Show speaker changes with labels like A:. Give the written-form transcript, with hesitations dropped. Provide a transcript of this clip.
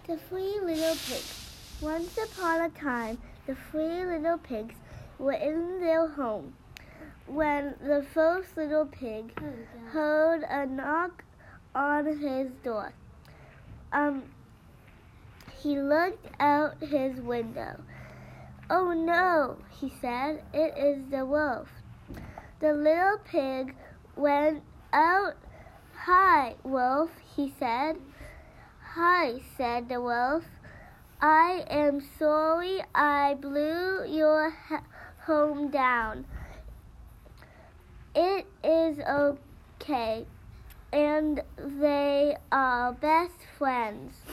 A: The Three Little Pigs. Once upon a time, the three little pigs were in their home when the first little pig heard a knock on his door. He looked out his window. "Oh no," he said, "it is the wolf." The little pig went out. "Hi, wolf," he said. "Hi," said the wolf. "I am sorry I blew your home down." "It is okay," and they are best friends.